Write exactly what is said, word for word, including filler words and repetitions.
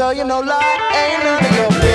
tell you no lie, ain't none of your business.